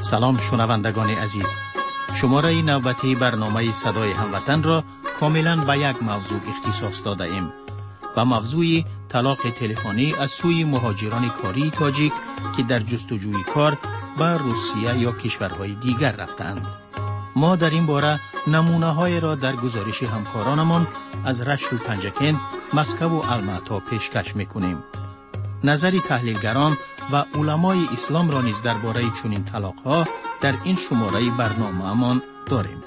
سلام شنوندگان عزیز، شماره نوبتی برنامه صدای هموطن را کاملا به یک موضوع اختصاص داده ایم و موضوع طلاق تلفنی از سوی مهاجران کاری تاجیک که در جستجوی کار به روسیه یا کشورهای دیگر رفتند. ما در این باره نمونه های را در گزارش همکارانمان از رشت و پنجکند، مسکو و الماتا پیشکش میکنیم. نظری تحلیلگران و علمای اسلام را نیز درباره چنین طلاق‌ها در این شماره برنامه‌مان داریم.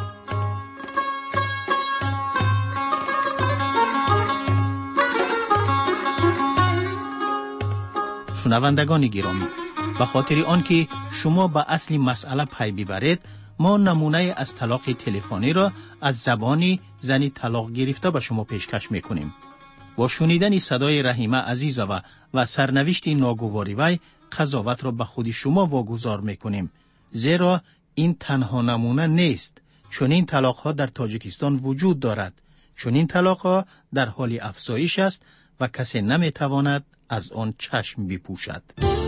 شنوندگان گرامی، به خاطر آنکه شما به اصل مسئله پی ببرید، ما نمونه از طلاق تلفنی را از زبان زنی طلاق گرفته به شما پیشکش میکنیم. با شنیدن صدای رحیمه عزیزه و سرنوشت ناگواری وی قضاوت را به خود شما واگذار میکنیم، زیرا این تنها نمونه نیست. چنین طلاق‌ها در تاجیکستان وجود دارد. چنین طلاق‌ها در حال افزایش است و کسی نمیتواند از آن چشم بپوشد.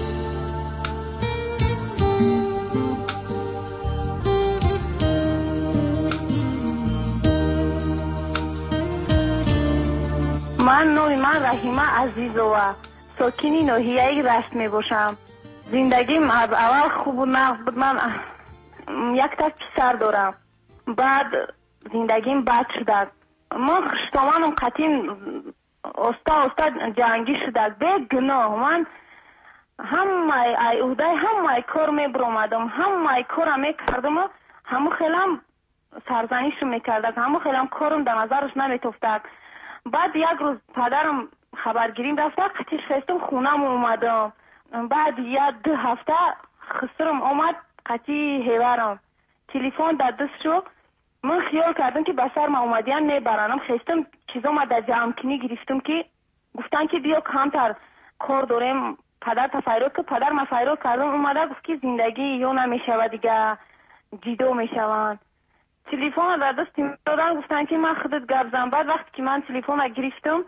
من رحیمه عزیزова ساکنی ناحیه رشت می باشم. زندگیم اول خوب و نقد بود. من یک تا پسر دارم. بعد زندگیم بد شد. ما خشتوانم قطعی استا جنگی شد. به گناه من همه کار می برامدم، همه کار می کردم، همه خیلم سرزنیش می کردم، همه خیلم کارم در نظرش نمی تفتد. بعد یک روز پدرم خبرگیریم رفته، قطعی خستم خونم اومدم. بعد یک 2 هفته خسرم اومد، قطعی هیورم تلفن در دست شو. من خیال کردم که بسر ما اومدین میبرنم. خستم چیزا ما در جمع کنی گرفتم که گفتن که بیا کمتر کار داریم، پدر تفیرات که پدر ما فیرات کردم. اومده گفت که زندگی یا نمیشود دیگه، جدا میشوند. تلفن در دست دادن، گفتن که من خودت گپ زن. بعد وقتی که من تلفن را گرفتم،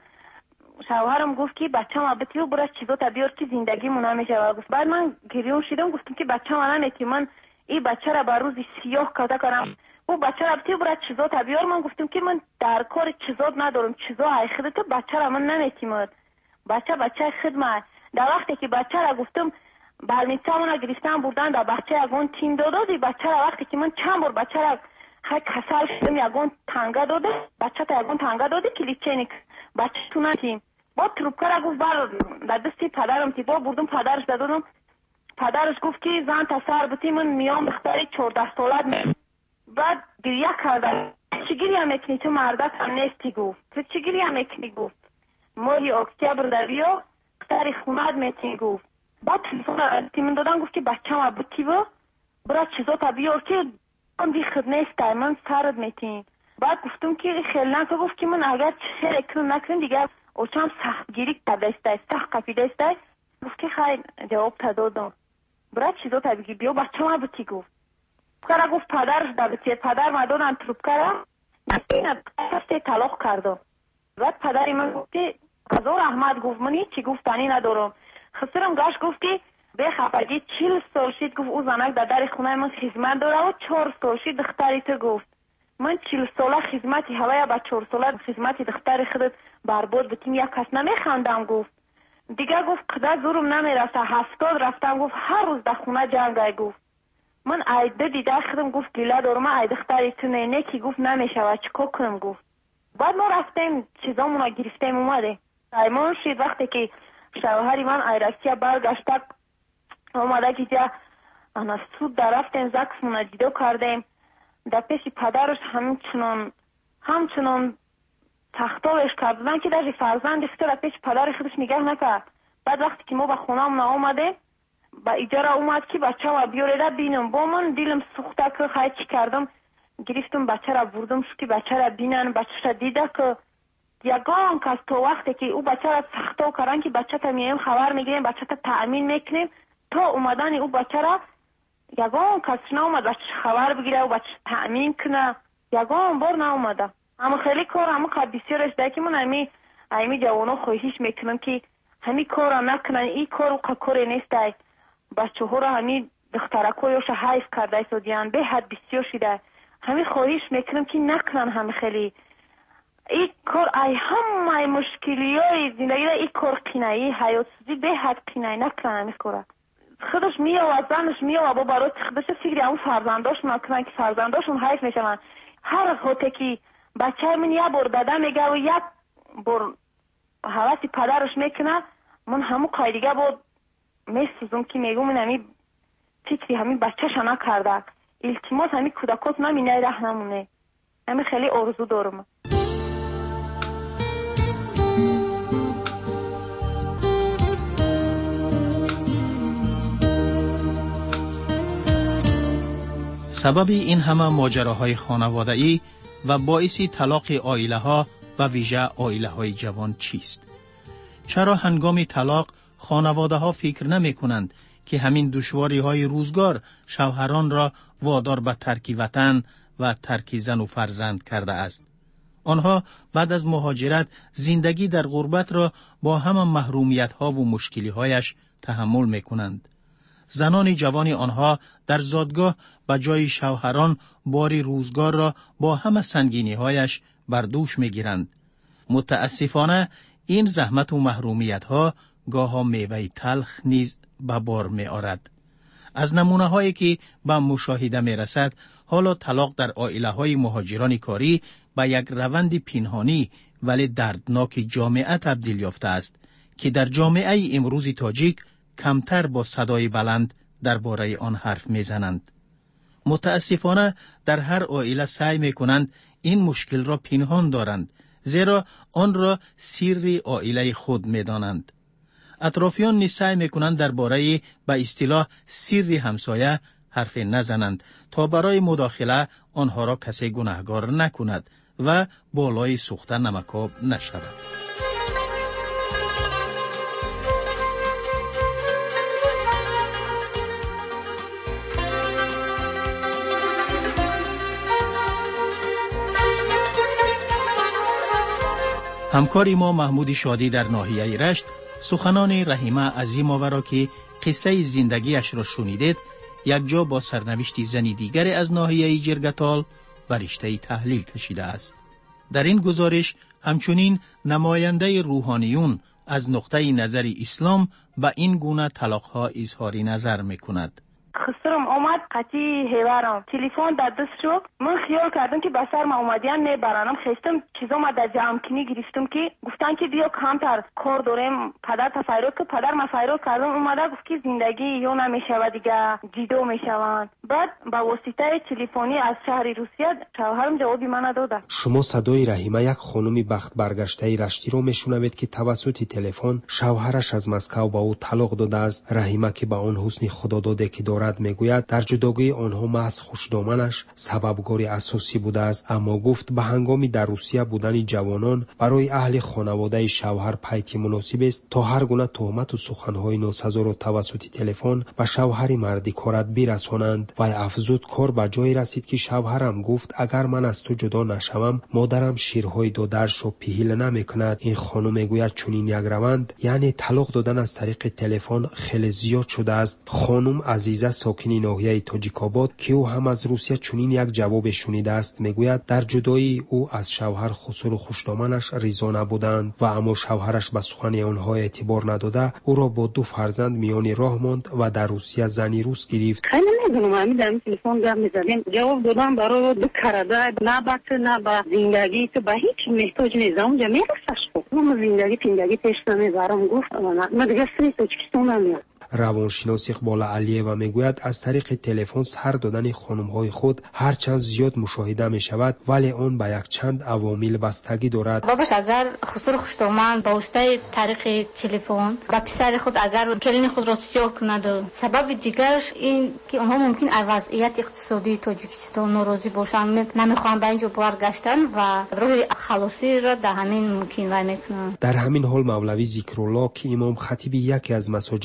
شوهرم گفت که بچه‌م ابتیو برای چیزا تا بیار که زندگی مون نمیشه. بعد من گریون شدم، گفتم که بچه‌م نمیتی، من این بچه را بر روز سیاه کاتا کردم. او بچه را ابتیو برای چیزا تا بیار. من گفتم که من در کار چیزا ندارم، چیزا ای خودت بچه را من نمیتیم. بچه خدمت. در وقتی که بچه را گفتم بالمیتامون گرفتن بردن در بچه یگون تیم دادی. بچه را وقتی که من چند بار بچه را خیلی کسل شدم یگون تنگه داده، بچه تا یگون تنگه داده کلیچه نیک بچه تو نتیم. با تروبکه را گفت بر در دستی پدرم تی با بردم پدرش دادم. پدرش گفت که زن تا سر بتی من میام دختری 14 سالت می. بعد گریه کرده، چی گریه میکنی تو مردک هم نیستی؟ گفت تو چی گریه میکنی؟ گفت ماهی اکتبر در بیا دختری خونت میتونی. گفت بعد تلفن تیمون دادن، گفت که بچه ما بتی با برای چیزا تا بیار که من بی خود نیسته، من سرد میتین. بعد گفتم که خیلی نکه. گفت که من اگر چه اکنون نکنم دیگه اوچم سخت گیری کدسته، سخت قفیده است. گفت که خیلی جواب تدادم برای چیزا تا بگی بیا بچه ما بتی. گفت کرا گفت پدرش دا بتی. پدر ما دادن تروب کرا نسته طلاق کردم. بعد پدری من گفت که هزار احمد. گفت منی چی؟ گفت تانی ندارم. خسرم گاش گفت که به خفگی 40 سال شد. گفت او زنک در در خونه من خدمت داره و 4 سال شد دختری تو. گفت من 40 ساله خدمتی هوای با 4 ساله خدمتی دختر خودت برباد بتیم یک کس نمیخندم. گفت دیگه گفت قدر زورم نمیرسه، 70 رفتم. گفت هر روز در خونه جنگای. گفت من ایده دیده خودم گفت گله دارم ای دختری تو نه کی. گفت نمیشه چیکار کنم. گفت بعد ما رفتیم چیزامونو گرفتیم اومده. ایمان شد وقتی که شوهری من ایرکیه برگشت اومده که جا انا سود در رفتیم زکسمون جدا کردیم. در پیش پدرش همچنان تختاوش کردن که در فرزند خود در پیش پدر خودش نگه نکرد. بعد وقتی که ما به خونم آمده با اجاره اومد که بچه و بیاریده بینم. با من دیلم سوخته که خیلی چی کردم، گرفتم بچه را بردم که بچه را بینن. بچه را دیده که یگان کس تا وقتی که او بچه را سختا کردن که بچه تا میایم خبر میگیریم، بچه تا تأمین میکنیم تا اومدن او بچه را یگان کس ناومد بچه خبر بگیره و بچه تأمین کنه. یگان بار ناومده. اما خیلی کار همه قد بسیارش ده که من همی جوانا خواهیش میکنم که همی کار نکنن. این کار و کار نیست. بچه ها را همی دخترکویش حیف کرده سودیان به حد بسیار شده. همین خواهش میکنم که نکنن همین خیلی این کار ای همه مشکلی های زندگی را این کار قینایی حیات سوزی به حد قینایی نکنن همین کار خودش میاد زنش میاد با برای خودش فکری همون فرزنداش نکنن که فرزنداشون حیف میشن. هر وقتی که بچه من یه بار داده میگه و یک بار حواسی پدرش میکنه من همون قایدیگه بود میسوزم که میگم من همین فکری همین بچهش نکرده التماس همین کودکات نمینه ره نمونه همین خیلی آرزو دارم. سبب این همه ماجراهای خانواده‌ای و باعث طلاق عائله‌ها و ویژه عائله‌های جوان چیست؟ چرا هنگام طلاق خانواده‌ها فکر نمی‌کنند که همین دشواری‌های روزگار شوهران را وادار به ترک وطن و ترک زن و فرزند کرده است؟ آنها بعد از مهاجرت زندگی در غربت را با همه محرومیت‌ها و مشکلی‌هایش تحمل می‌کنند. زنان جوان آنها در زادگاه به جای شوهران باری روزگار را با همه سنگینی‌هایش بر دوش می‌گیرند. متاسفانه این زحمت و محرومیت‌ها گاها میوه تلخ نیز به بار می‌آورد. از نمونه‌هایی که به مشاهده می‌رسد، حالا طلاق در عائله‌های مهاجران کاری به یک روند پنهانی ولی دردناک جامعه تبدیل یافته است که در جامعه امروزی تاجیک کمتر با صدای بلند درباره آن حرف می‌زنند. متاسفانه در هر عائله سعی می‌کنند این مشکل را پنهان دارند، زیرا آن را سر عائله خود می‌دانند. اطرافیان نیز سعی می‌کنند درباره به اصطلاح سر همسایه حرف نزنند تا برای مداخله آنها را کسی گناهکار نکند و بالای سوخته نمکاب نشود. همکاری ما محمود شادی در ناحیه رشت سخنان رحیمه عظیم‌آور را که قصه زندگیش را شنیدید یک جا با سرنوشت زنی دیگر از ناحیه جرگتال بر رشته تحلیل کشیده است. در این گزارش همچنین نماینده روحانیون از نقطه نظر اسلام به این گونه طلاق‌ها اظهار نظر می‌کند. خسرم اومد قطعی هیورم تلفن در دست شد. من خیال کردم که بسر ما اومدیان میبرانم خستم چیزا ما در جمع کنی گرفتم که گفتن که بیا کمتر کار داریم پدر تفیرات که پدر مفیرات کردم اومده گفت که زندگی یا نمیشود دیگه جدا میشوند. بعد با واسطه تلفنی از شهر روسیه شوهرم جوابی من داد. شما صدای رحیمه یک خانم بخت برگشته رشتی رو میشنوید که توسط تلفن شوهرش از مسکو با او طلاق داده است. رحیمه که با اون حسن خداداده که دارد میگوید در جداگی آنها محض خوشدامنش سببگار اساسی بوده است، اما گفت به هنگامی در روسیه بودن جوانان برای اهل خانواده شوهر پیتی مناسب است تا هر گونه تهمت و سخنهای ناسزا را توسط تلفن به شوهر مردی کارت برسانند. و افزود کار به جایی رسید که شوهرم گفت اگر من از تو جدا نشوم مادرم شیرهای دادرش را پیهیل نمیکند. این خانم میگوید چنین یک روند یعنی طلاق دادن از طریق تلفن خیلی زیاد شده است. خانم عزیزه ساکنی ناحیه تاجیک‌آباد که او هم از روسیه چنین یک جواب شنیده است میگوید در جدایی او از شوهر خسر و خوشدامنش رضا نبودند و اما شوهرش به سخن آنها اعتبار نداده او را با 2 فرزند میان راه ماند و در روسیه زنی روس گرفت. خیلی نمیدونم همین در تلفن گپ می‌زدیم جواب دادم برای 2 کرده نه بچه نه به زندگی تو به هیچ محتاج نیستم اونجا میرسش من زندگی پیش نمیبرم گفت من دیگه سری تاجیکستان نمیام. روانشناس اقبال علیه میگوید از طریق تلفن سر دادن خانم‌های خود هرچند زیاد مشاهده می شود ولی آن به یک چند عوامل بستگی دارد. باباش اگر خسر خوشدامن با واسطه طریق تلفن با پسر خود اگر کلین خود را سیاه کند و سبب دیگرش این که اونها ممکن از وضعیت اقتصادی تاجیکستان ناراضی باشند نمیخوان به اینجا برگشتن و راه خلاصی را در همین ممکن وای میکنند. در همین حال مولوی ذکرالله که امام خطیب یکی از مساجد رشت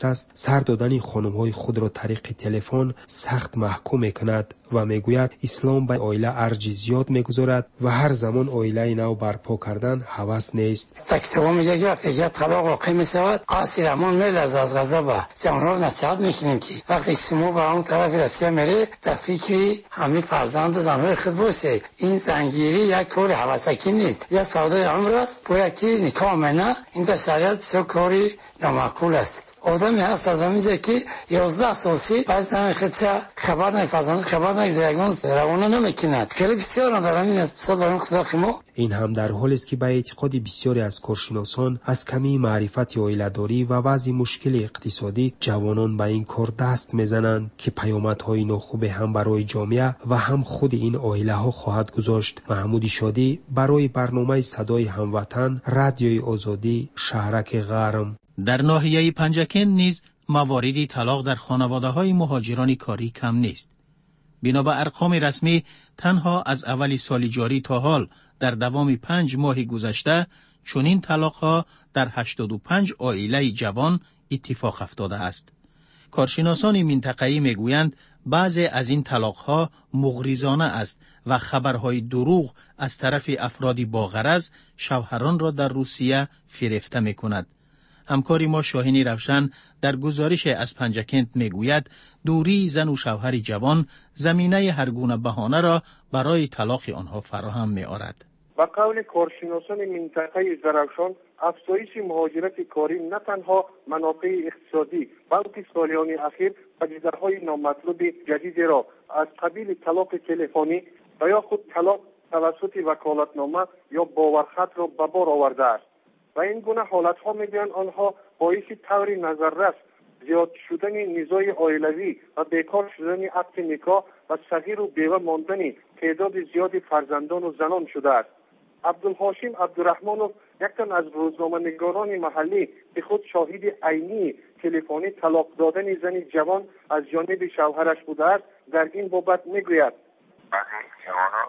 است سر دادن خانم‌های خود را طریق تلفن سخت محکوم می‌کند و میگوید اسلام به عائله ارج زیاد می‌گذارد و هر زمان عائله نو برپا کردن هوس نیست. تکتبا میگه که وقتی که طلاق واقع میشود عاصی رحمان میلرزد از غضب. جوانان نصیحت میکنیم که وقتی شما به اون طرف رسیده میره در فکری همین فرزند زنهای خود باشه. این زنگیری یک کار هوسکی نیست، یک سودای عمر است. باید که نکاح نه این در شریعت بسیار کاری نامعقول است. آدمی هست از همینجا که 11 سالسی بعد زن خودش خبر نمی‌فرزند، خبر نگیرگان روانه نمی‌کند. خیلی بسیار در همین اقتصاد برای خدا ما. این هم در حالی است که به اعتقاد بسیاری از کارشناسان از کمی معرفت عائله‌داری و وضع مشکل اقتصادی جوانان به این کار دست میزنند که پیامدهای ناخوب هم برای جامعه و هم خود این عائله‌ها خواهد گذاشت. محمود شادی برای برنامه صدای هموطن رادیوی آزادی شهرک غرم. در ناحیه پنجکند نیز مواردی طلاق در خانواده‌های مهاجران کاری کم نیست. بنا به ارقام رسمی تنها از اول سال جاری تا حال در دوام 5 ماه گذشته چنین طلاق‌ها در 85 عائله جوان اتفاق افتاده است. کارشناسان منطقه‌ای میگویند بعضی از این طلاق‌ها مغریزانه است و خبرهای دروغ از طرف افرادی با غرض شوهران را در روسیه فریفته می‌کند. همکاری ما شاهین روشن در گزارش از پنجکند میگوید دوری زن و شوهر جوان زمینه هر گونه بهانه را برای طلاق آنها فراهم می‌آورد. با قول کارشناسان منطقه زروشان افزایش مهاجرت کاری نه تنها منافع اقتصادی بلکه سالیان اخیر پدیده‌های نامطلوب جدیدی را از قبیل طلاق تلفنی و یا خود طلاق توسط وکالتنامه یا باورخط را به بار آورده است و این گونه حالت‌ها می‌گویند آنها باعث طور نظررس زیاد شدن نزاع عائلوی و بیکار شدن عقد نکاح و صغیر و بیوه ماندن تعداد زیاد فرزندان و زنان شده است. عبدالحاشم عبدالرحمانوف یک تن از روزنامه‌نگاران محلی که خود شاهد عینی تلفنی طلاق دادن زن جوان از جانب شوهرش بوده است در این بابت میگوید: بعضی جوانا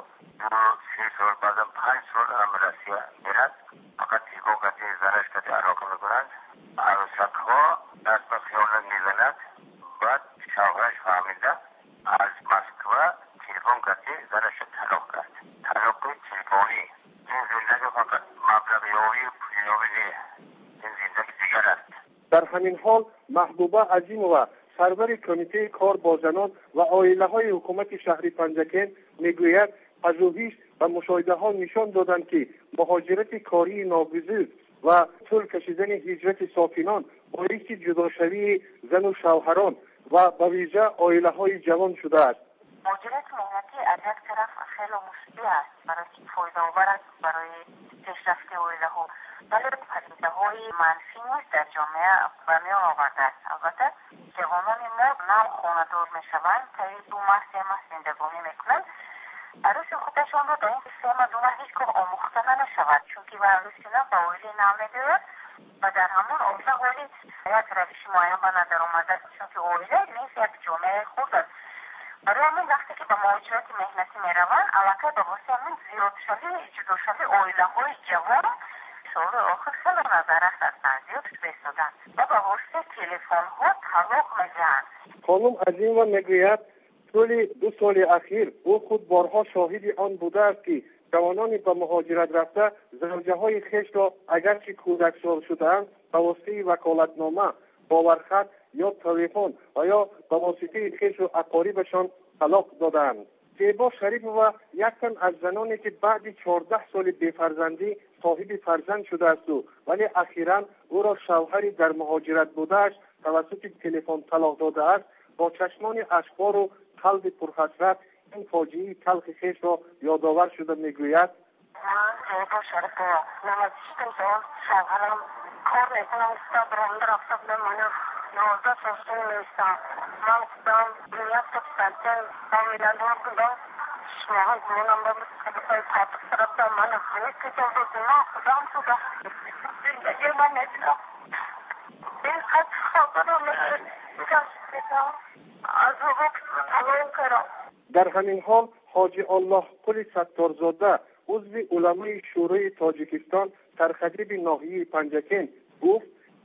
3 سال بعد 5 سال امراسیه میرد فقط تیگوگت زنش کتی عراق میکنند. عروسک‌ها دست به خیانت میزند. بعد شوهرش فهمیده از مسکو تلفن کتی زنش طلاق کرد. طلاق تلفنی این زندگی فقط مبلغ یاوی پولیابی نیست، این زندگی دیگر است. در همین حال محبوبه عظیمова سرور کمیته کار با زنان و عائله‌های حکومت شهر پنجکند میگوید پژوهش و مشاهده‌ها نشان دادند که مهاجرت کاری ناگزیر و طول کشیدن هجرت ساکنان باعث جداشوی زن و شوهران و به ویژه عائله‌های جوان شده است. مهاجرت مهنتی از یک طرف خیلی مفید است برای فایده‌آور است برای پیشرفت عائله‌ها، ولی پدیده‌های منفی نیست در جامعه به میان آورده است. البته جوانان ما نو خانه‌دار میشوند تا 2 ماه 3 ماه زندگانی میکنند. عروس خودشان را در این 3 ماه 2 ماه هیچگاه آموخته نمیشود، چون که به عروس نه به عائله نو میگوید و در همان عائله حالی یک روش معین به نظر آمده است، چون که عائله نیز یک جامعه خود است. برای همین وقتی که به مهاجرت مهنتی میروند البته به واسه همین زیاد شده جداشده عائله‌های جوان سال آخر خیلی نظرست هستند، زیاد بایستادند و به واسه تلفن‌ها طلاق میدهند. خانم عظیمова میگوید طول 2 سال اخیر او خود بارها شاهد آن بوده است که جوانان به مهاجرت رفته زوجه‌های خویش را اگرچه کودکسال شده‌اند به واسطه وکالتنامه، باورخط یا تلفن و یا به واسطه خویش و اقاربشان طلاق دادند. زیبا شریفova یک تن از زنانی که بعد 14 سال بی‌فرزندی صاحب فرزند شده است ولی اخیراً او را شوهری در مهاجرت بوده‌اش توسط تلفن طلاق داده است، با چشمان اشکبار و قلب پرحسرت این فاجعه تلخ خویش را یادآور شده میگوید: من زیبا شریفova نمی‌دونم که شوهرم کار میکنم استاد رانده رفته بودم من 11 سال نیستم. من خودم نیاز کردم فامیلندار بودم شماها گمانم بودم که بخوای پاتک سرطان من خیلی کتاب بودم خودم بودم زندگی من ندیدم این خط خواهدم میگم از وقت تمام کردم. در همین حال حاجی الله قلی ستارزاده عضو علمای شورای تاجیکستان در خطیب ناحیه پنجکند گفت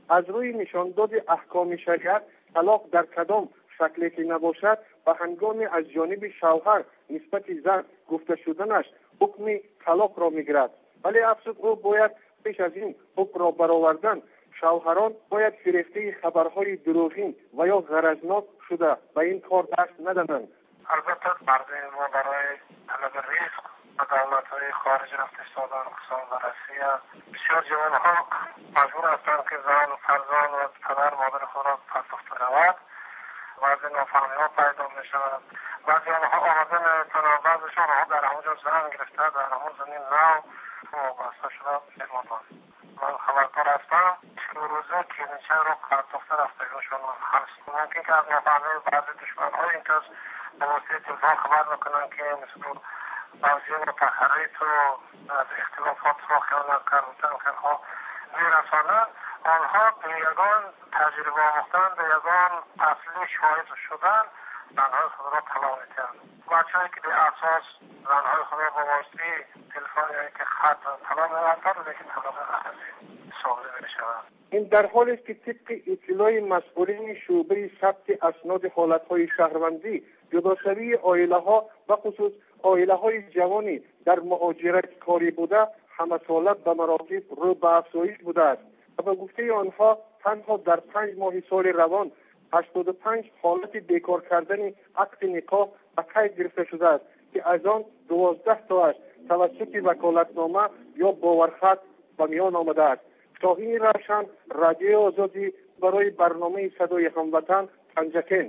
از روی نشانداد احکام شریعت طلاق در کدام شکلی که نباشد و هنگام از جانب شوهر نسبت زن گفته شدنش حکم طلاق را میگیرد. ولی افسوس او باید پیش از این حکم را برآوردن شوهران باید فریفته خبرهای دروغین و یا غرضناک شده و این کار دست ندهند. البته مردم ما برای طلب رزق و دولت‌های خارج رفت استادان خصوصا و روسیه بسیار جوانها مجبور هستند که زن و فرزند و پدر مادر خود را پاسخ برود. بعضی نافهمی‌ها پیدا می‌شود. بعضی آنها آمده نمی‌توانند، بعضیشان در همونجا زن گرفته در همون زمین نو وابسته شده می‌مانند. من خبردار هستم که روزه کلینچه رو دختر رفتگیشون هست. ممکن که از نافهمی بعضی دشمن‌های اینجاست به واسطه تلفن خبر میکنن که مثل بعضی متحریت و از اختلافات را خیال کردن که ها میرسانند. آنها به یگان تجربه آموختن به یگان اصلی شاهد شدن زنهای خود را طلاق میکنند. بچه‌هایی که به اساس زنهای خود را با واسطه تلفنی که خط طلاق می‌دهند لیکن طلاق اصلی صادر می‌شوند. این در حالی است که طبق اطلاع مسئولین شعبه ثبت اسناد حالت‌های شهروندی جداشوی عائله‌ها و خصوص عائله‌های جوانی در مهاجرت کاری بوده همه سالت به مراتب رو به افزایش بوده است و به گفته آنها تنها در 5 ماه سال روان 85 حالت بیکار کردن عقد نکاح به قید گرفته شده است که از آن 12 تاش توسط وکالتنامه یا باورخط به میان آمده است. شاهین روشن، رادیو آزادی، برای برنامه صدای هموطن، پنجکن.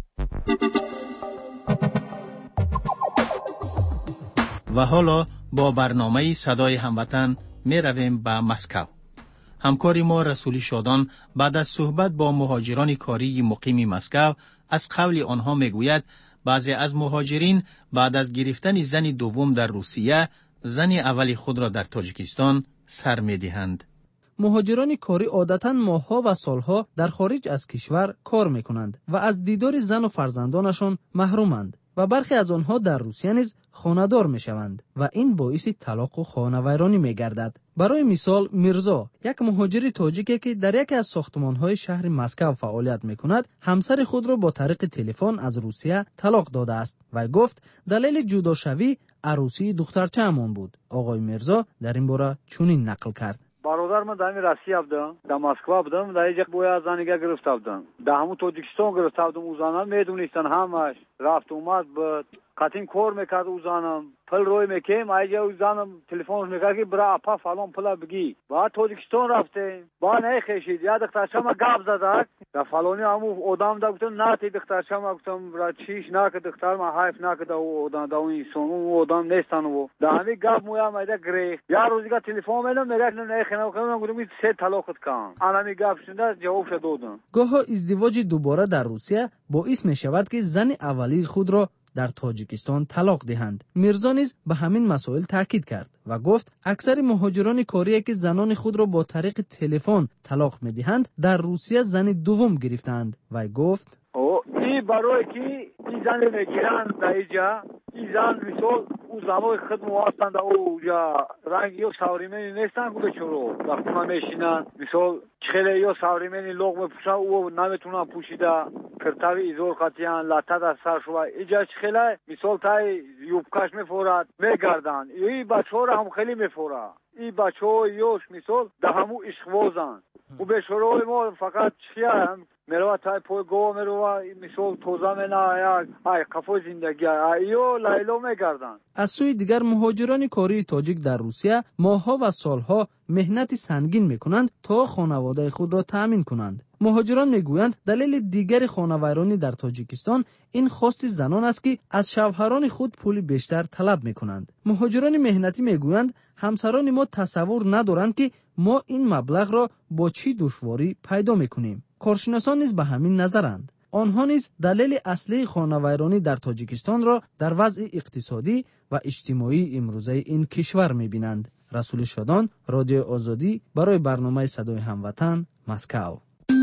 و حالا با برنامه صدای هموطن می رویم به مسکو. همکار ما رسولی شادان بعد از صحبت با مهاجران کاری مقیم مسکو از قول آنها می گوید بعضی از مهاجرین بعد از گرفتن زن دوم در روسیه زن اولی خود را در تاجیکستان سر می دهند. مهاجران کاری عادتاً ماه‌ها و سالها در خارج از کشور کار می‌کنند و از دیدار زن و فرزندانشان محرومند و برخی از آنها در روسیه نیز خانه‌دار می‌شوند و این باعث طلاق و خانه‌ویرانی می‌گردد. برای مثال میرزا، یک مهاجر تاجیکی که در یکی از ساختمان‌های شهر مسکو فعالیت می‌کند، همسر خود را با طریق تلفن از روسیه طلاق داده است و گفت دلیل جداشوی عروسی دخترچه‌مان بود. آقای میرزا در این باره چنین نقل کرد: برادر من در روسیه بودم، در مسکو بودم، در اینجا بویا زنیگه گرفته بودم، در همون تاجیکستان گرفته بودم. او زنان میدونستن همش رفت اومد بود، قطیم کار میکرد او زنم، پل روی میکیم، اینجا او زنم تلفنش میکرد که برا اپا فلان پلا بگی. بعد تاجیکستان رفتیم، با نخشید، یا دخترچه ما گپ زدک، در فلانی همون آدم دا گفتم نه تی دخترچه ما گفتم برا چیش نکه دختر ما حیف نکه او آدم دا اون انسان او آدم نیستن و در همین گپ مویا میده گریخ. یا روزی که تلفن میدم میگه نه خیلی کنم گفتم سه طلاقت کن. انا می گپ شده جواب دادم. گاه ازدواج دوباره در روسیه باعث میشود که زن اولی خود را در تاجیکستان طلاق دهند. میرزا نیز به همین مسائل تاکید کرد و گفت اکثر مهاجران کاری که زنان خود را با طریق تلفن طلاق میدهند در روسیه زن دوم گرفتند و گفت این برای که این زن میگیرند در اینجا این زن مثال او زنای خود موستند او جا رنگ یا ساوریمنی نیستن که بچورو در خونه میشینن مثال خیلی یا ساوریمنی لغمه پوشن او نمیتونن پوشیده کرتاوی ایزور قطیان لاتا در سر شما اینجا خیلی مثال تای یوبکاش میفورد میگردن این بچه را هم خیلی میفورد این بچه ها یوش مثال در همون اشخوازن و به شروع ما فقط چیه هم میروه تای پای گوه میروه مثال توزه مینه ای قفو زندگی ایو لیلو میگردن. از سوی دیگر مهاجران کاری تاجیک در روسیه ماهها و سالها مهنت سنگین میکنند تا خانواده خود را تأمین کنند. مهاجران میگویند دلیل دیگر خانوایرانی در تاجیکستان این خواست زنان است که از شوهران خود پول بیشتر طلب میکنند. مهاجران مهنتی میگویند همسران ما تصور ندارند که ما این مبلغ را با چی دشواری پیدا میکنیم. کارشناسان نیز به همین نظرند. آنها نیز دلیل اصلی خانوایرانی در تاجیکستان را در وضع اقتصادی و اجتماعی امروزه این کشور میبینند. رسول شادان، رادیو آزادی، برای برنامه صدای هموطن، مسکو.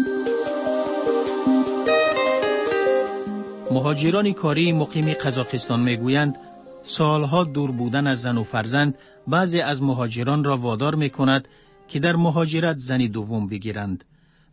مهاجران کاری مقیم قزاقستان میگویند سالها دور بودن از زن و فرزند بعضی از مهاجران را وادار میکند که در مهاجرت زنی دوم بگیرند.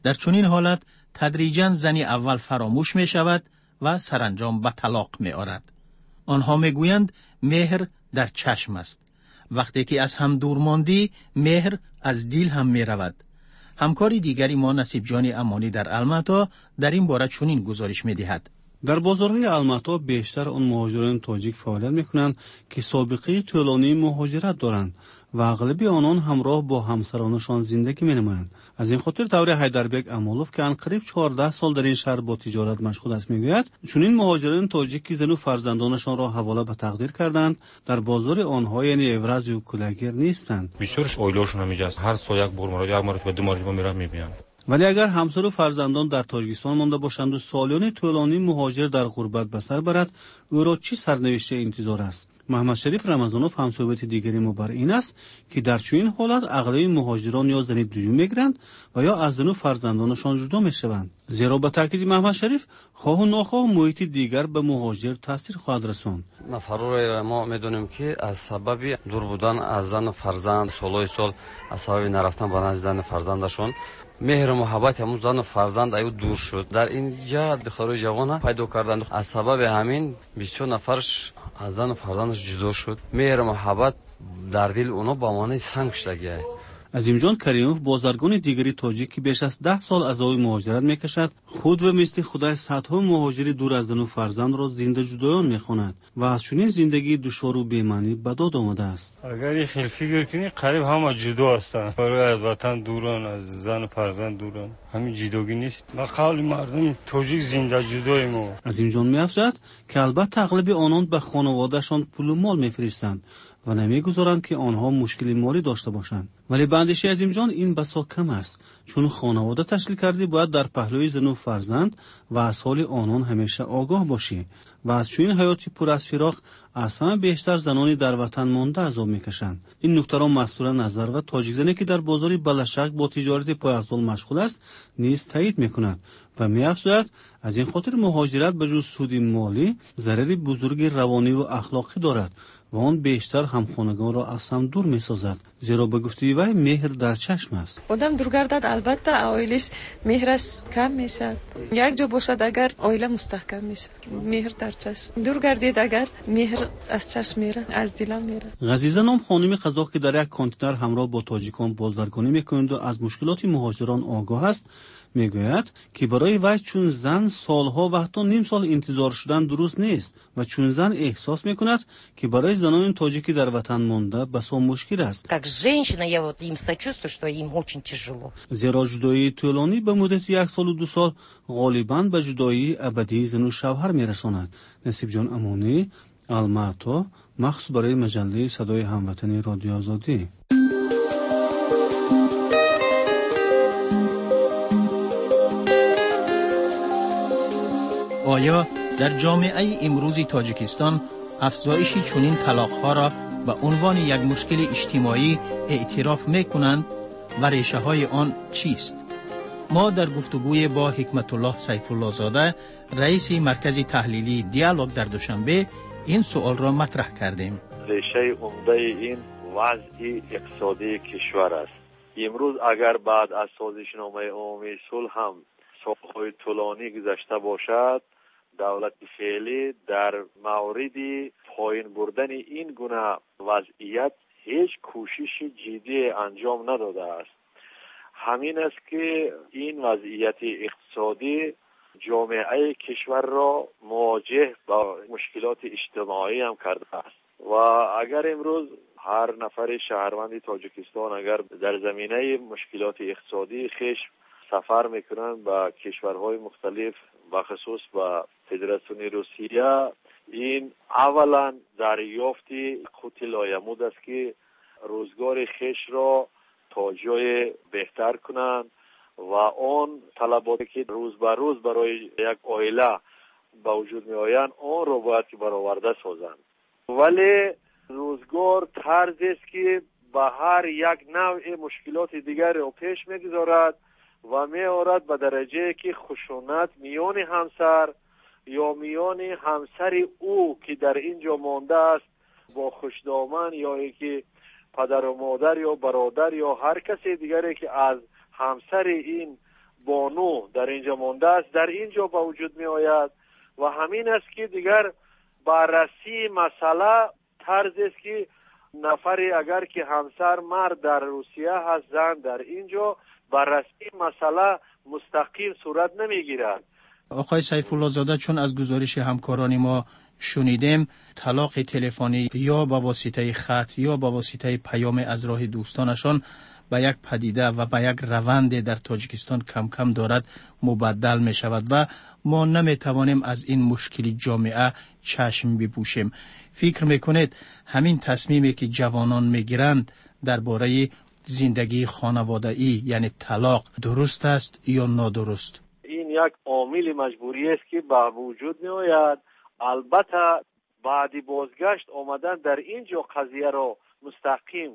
در چنین حالت تدریجاً زن اول فراموش می شود و سرانجام به طلاق می آرد. آنها می گویند مهر در چشم است. وقتی که از هم دور ماندی، مهر از دل هم می رود. همکاری دیگری ما نصیب جان امانی در الماتا در این باره چنین گزارش می دهد. در بازارهای الماتا بیشتر آن مهاجران تاجیک فعالیت میکنند که سابقه طولانی مهاجرت دارند و اغلبی آنان همراه با همسرانشان زندگی می‌نمایند. از این خاطر طور حیدربیگ امولوف که قریب 14 سال در این شهر با تجارت مشغول است میگوید چنین مهاجران تاجیک که زن و فرزندانشان را حواله به تقدیر کردند در بازار آنها یعنی عوض و کلاگیر نیستند. بیشترش اویلاشون میجاست. هر سال یک بار مرا یک مرتبه دو مرتبه میرم میبینم. ولی اگر همسر و فرزندان در تاجیکستان مانده باشند و سالیان طولانی مهاجر در غربت به سر برد، او را چی سرنوشت انتظار است؟ محمد شریف رمضانوف هم صحبت دیگری ما بر این است که در چنین حالت اغلب مهاجران یا زن دوم میگیرند و یا از زن و فرزندانشان جدا میشوند. زیرا به تاکید محمد شریف خواه و ناخواه محیط دیگر به مهاجر تاثیر خواهد رساند. فرور ما میدونیم که از سبب دور بودن از زن و فرزند سالهای سال از سبب نرفتن به نزد زن و فرزندشون مهر و محبت همون زن و فرزند ایو دور شد. در اینجا دخترای جوان پیدا کردند. از سبب همین 20 نفرش از زن و فرزندش جدا شد. مهر و محبت در دل اونا با معنی سنگ شده. عظیمجان کریموف بازرگان دیگری تاجیک که بیش از 10 سال از آوی مهاجرت میکشد خود و مثل خدای صدها مهاجری دور از زن و فرزند را زنده جدایان میخواند و از چنین زندگی دشوار و بی‌معنی به داد آمده است. اگر خیلی فکر کنی قریب همه جدا هستند. برای از وطن دوران، از زن و فرزند دوران. همین جداگی نیست. با قول مردم تاجیک زنده جدای ما. عظیمجان می‌افزاید که البته اغلب آنان به خانواده‌شان پول و مال میفرستند و نمیگذارند که آنها مشکل مالی داشته باشند. ولی به اندیشه عظیمجان این بسا کم است، چون خانواده تشکیل کرده باید در پهلوی زن و فرزند و از حال آنان همیشه آگاه باشی و از چنین حیاتی پر از فراق از همه بیشتر زنانی در وطن مانده عذاب میکشند. این نکته را مسئول نظر و تاجیک زنی که در بازار بلشک با تجارت پایافزال مشغول است نیز تایید میکند و می‌افزاید از این خاطر مهاجرت به جز سود مالی ضرری بزرگ روانی و اخلاقی دارد و آن بیشتر همخانگان را از هم دور می‌سازد، زیرا به گفته وی مهر در چشم است. آدم دور گردد البته عائلش مهرش کم میشد. یک جا باشد اگر عائله مستحکم میشه، مهر در چشم. دور گردید اگر مهر از چشم میره، از دل میره. غزیزه نام خانم قزاق که در یک کانتینر همراه با تاجیکان بازرگانی میکنند و از مشکلات مهاجران آگاه است میگوید که برای وی چون زن سالها و حتی نیم سال انتظار شدن درست نیست و چون زن احساس میکند که برای زنان تاجیکی در وطن مانده بسا مشکل است. Как женщина я вот им сочувствую, что им очень тяжело. زیرا جدایی طولانی به مدت 1 سال و 2 سال غالباً به جدایی ابدی زن و شوهر میرساند. نصیب جان امانی، الماتا، مخصوص برای مجله صدای هموطنی رادیو آزادی. آیا در جامعه امروزی تاجیکستان افزایش چنین طلاق‌ها را به عنوان یک مشکل اجتماعی اعتراف می‌کنند و ریشه‌های آن چیست؟ ما در گفتگوی با حکمت الله سیف الله زاده رئیس مرکز تحلیلی دیالوگ در دوشنبه این سوال را مطرح کردیم. ریشه عمده این وضع اقتصادی کشور است. امروز اگر بعد از سازشنامه عمومی صلح هم سالهای طولانی گذشته باشد، دولت فعلی در مورد پایین بردن این گونه وضعیت هیچ کوشش جدی انجام نداده است. همین است که این وضعیت اقتصادی جامعه کشور را مواجه با مشکلات اجتماعی هم کرده است و اگر امروز هر نفر شهروند تاجیکستان اگر در زمینه مشکلات اقتصادی خیش سفر میکنند به کشورهای مختلف و خصوص به فدراسیون روسیه، این اولا دریافت قوت لایمود است که روزگار خیش را تا جای بهتر کنند و آن طلباتی که روز به روز برای یک عائله به وجود می آیند آن را باید که برآورده سازند. ولی روزگار طرزی است که به هر یک نوع مشکلات دیگر را پیش میگذارد و می آورد به درجه که خشونت میان همسر یا میان همسر او که در اینجا مانده است با خوشدامن یا اینکه پدر و مادر یا برادر یا هر کسی دیگری که از همسر این بانو در اینجا مانده است در اینجا به وجود می آید و همین است که دیگر بررسی مسئله طرز است که نفری اگر که همسر مرد در روسیه هست زن در اینجا بررسی مسئله مستقیم صورت نمی گیرد. آقای سیف الله زاده، چون از گزارش همکاران ما شنیدیم طلاق تلفنی یا با واسطه خط یا با واسطه پیام از راه دوستانشان به یک پدیده و به یک روند در تاجیکستان کم کم دارد مبدل می شود و ما نمی توانیم از این مشکلی جامعه چشم بپوشیم. فکر میکنید همین تصمیمی که جوانان میگیرند درباره زندگی خانواده‌ای یعنی طلاق درست است یا نادرست؟ این یک عامل مجبوری است که به وجود می آید. البته بعدی بازگشت آمدن در اینجا قضیه را مستقیم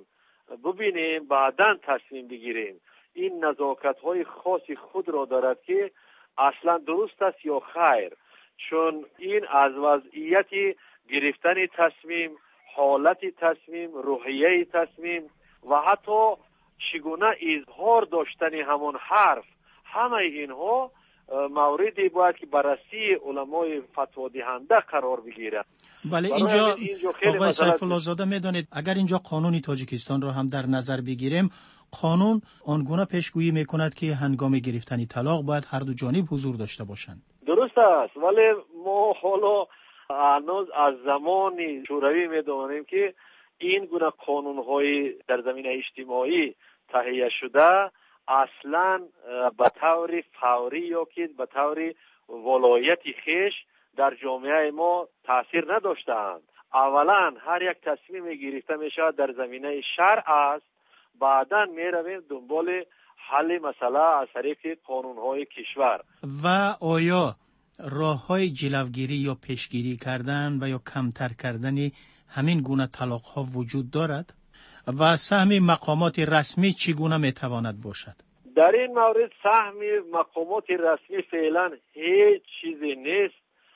ببینیم بعداً تصمیم بگیریم. این نزاکت های خاصی خود را دارد که اصلا درست است یا خیر، چون این از وضعیت گرفتن تصمیم، حالت تصمیم، روحیه تصمیم و حتی چگونه اظهار داشتن همون حرف، همه اینها موردی باید که بررسی علمای فتوا دهنده قرار بگیرد. بله، اینجا آقای سیف الله زاده میدانید اگر اینجا قانون تاجیکستان را هم در نظر بگیریم، قانون آنگونه پیشگویی میکند که هنگام گرفتن طلاق باید هر دو جانب حضور داشته باشند. درست است، ولی ما حالا هنوز از زمان شوروی میدانیم که این گونه قانون‌های در زمینه اجتماعی تهیه شده اصلا به طور فوری یا که به طور ولایت خیش در جامعه ما تاثیر نداشتند. اولا هر یک تصمیم گرفته میشه در زمینه شرع است، بعدا میرویم دنبال حل مسئله از طریق قانون‌های کشور. و آیا راه‌های جلوگیری یا پیشگیری کردن و یا کمتر کردن همین گونه طلاق‌ها وجود دارد؟ و سهم مقامات رسمی چگونه میتواند باشد؟ در این مورد سهم مقامات رسمی فعلا هیچ چیزی نیست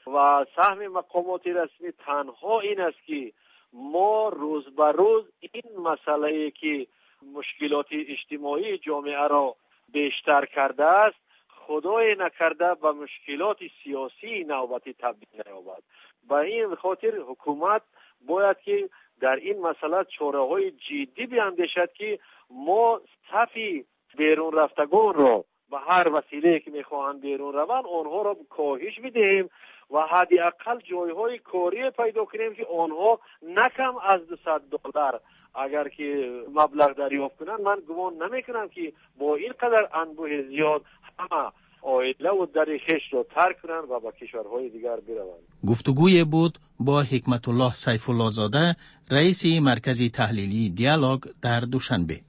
و سهم مقامات رسمی تنها این است که ما روز به روز این مسئله که مشکلات اجتماعی جامعه را بیشتر کرده است، خدای نکرده به مشکلات سیاسی نوبتی تبدیل نیابد. با این خاطر حکومت باید که در این مسئله چاره‌های جدی بیاندیشد که ما صفی بیرون رفتگان را به هر وسیله که میخواهند بیرون روند آنها را کاهش بدهیم و حداقل جایهای کاری پیدا کنیم که آنها نکم از $200 اگر که مبلغ دریافت کنند. من گمان نمیکنم که با این قدر انبوه زیاد همه عائله و در خیش را ترک کنند و به کشورهای دیگر بروند. گفتگوی بود با حکمت الله سیف الله زاده، رئیس مرکز تحلیلی دیالوگ در دوشنبه.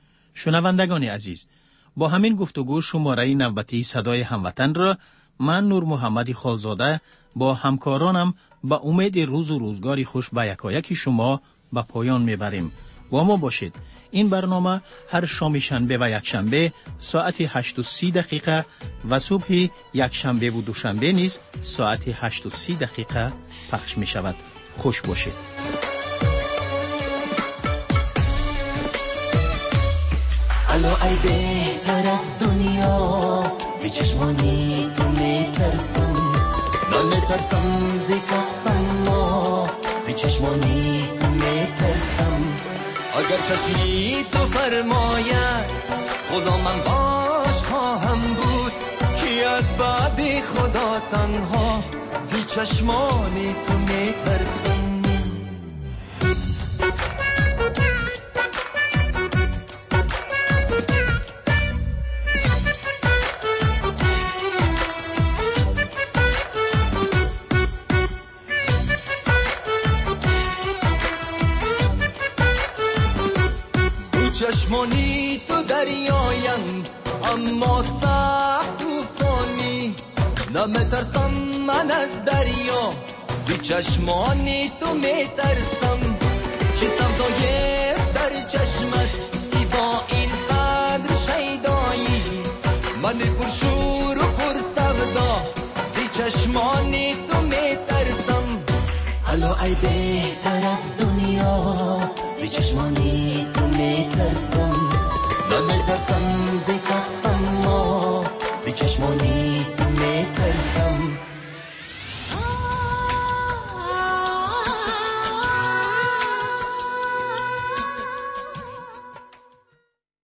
شنوندگان عزیز، با همین گفتگو شماره نوبتی صدای هموطن را من نور محمدی خالزاده با همکارانم به امید روز و روزگاری خوش به یکایک شما به پایان میبریم. با ما باشید. این برنامه هر شام شنبه و یکشنبه ساعت 8:30 و صبح یکشنبه و دوشنبه نیز ساعت 8:30 پخش می شود. خوش باشید. الو ای بهتر از دنیا، زی چشمانی تو میترسم، نمیترسم زی کسم ما، زی چشمانی تو میترسم. اگر چشمی تو فرماید خدا من باش خواهم بود، کی از بعد خدا تنها زی چشمانی تو میترسم. چشمانی تو دریایند اما سخت توفانی، نمیترسم من از دریا زی چشمانی تو میترسم. چی سودای در چشمت ای با این قدر شیدایی، من پرشور و پر سودا زی چشمانی تو میترسم. الو ای بهتر از دنیا، زی چشمانی تو میترسم، نمیترسم زی